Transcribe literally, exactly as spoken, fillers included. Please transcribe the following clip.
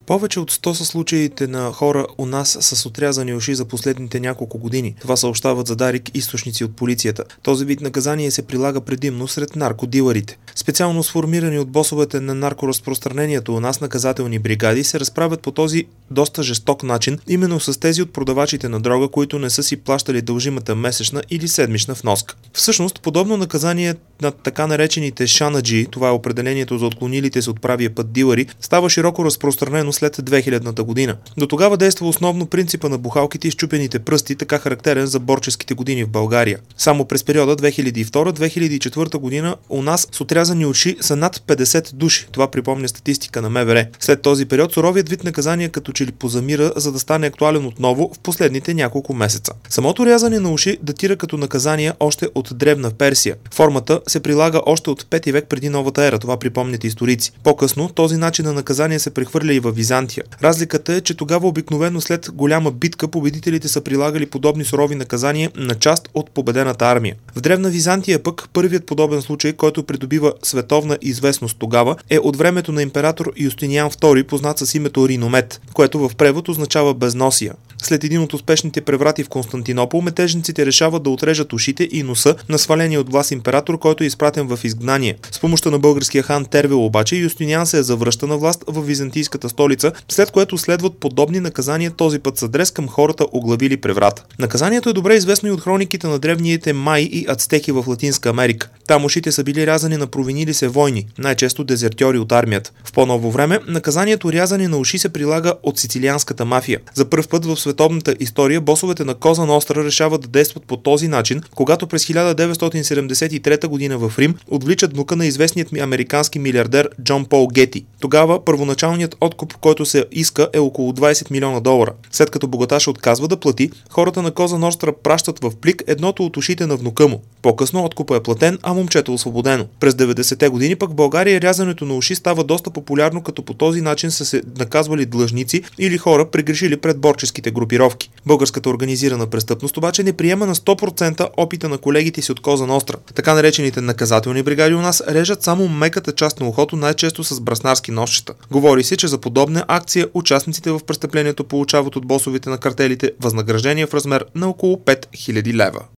Повече от сто са случаите на хора у нас с отрязани уши за последните няколко години. Това съобщават за Дарик източници от полицията. Този вид наказание се прилага предимно сред наркодилърите. Специално сформирани от босовете на наркоразпространението у нас наказателни бригади се разправят по този доста жесток начин именно с тези от продавачите на дрога, които не са си плащали дължимата месечна или седмична вноска. Всъщност, подобно наказание на така наречените шанаджи, това е определението за отклонилите се от правия път дилъри, става широко разпространено след две хилядната година. До тогава действа основно принципа на бухалките и счупените пръсти, така характерен за борческите години в България. Само през периода две хиляди и втора - две хиляди и четвърта година у нас с отрязани уши са над петдесет души. Това припомня статистика на МВР. След този период суровият вид наказание като че ли позамира, за да стане актуален отново в последните няколко месеца. Самото рязане на уши датира като наказание още от древна Персия. Формата се прилага още от пети век преди новата ера, това припомнят историци. По-късно този начин на наказание се прехвърля и във Византия. Разликата е, че тогава обикновено след голяма битка победителите са прилагали подобни сурови наказания на част от победената армия. В древна Византия пък първият подобен случай, който придобива световна известност тогава, е от времето на император Юстиниан втори, познат с името Риномет, което в превод означава безносия. След един от успешните преврати в Константинопол, метежниците решават да отрежат ушите и носа на сваления от власт император, който е изпратен в изгнание. С помощта на българския хан Тервел обаче Юстиниан се завръща на власт в византийската столица, след което следват подобни наказания, този път с адрес към хората оглавили преврата. Наказанието е добре известно и от хрониките на древните майи и ацтеки в Латинска Америка. Там ушите са били рязани на провинили се войни, най-често дезертьори от армията. В по-ново време наказанието рязане на уши се прилага от сицилианската мафия. За пръв път в световната история босовете на Коза Ностра решават да действат по този начин, когато през хиляда деветстотин седемдесет и трета година в Рим отвличат внука на известният ми американски милиардер Джон Пол Гети. Тогава първоначалният откуп, който се иска, е около двайсет милиона долара. След като богаташа отказва да плати, хората на Коза Ностра пращат в плик едното от ушите на внука му. По-късно откупа е платен, а момчето освободено. През деветдесетте години пък в България рязането на уши става доста популярно, като по този начин са се наказвали длъжници или хора, прегрешили пред борческите групировки. Българската организирана престъпност обаче не приема на сто процента опита на колегите си от Коза Ностра. Така наречените наказателни бригади у нас режат само меката част на ухото, най-често с браснарски ножчета. Говори се, че за подобна акция участниците в престъплението получават от босовете на картелите възнаграждение в размер на около пет хиляди лева.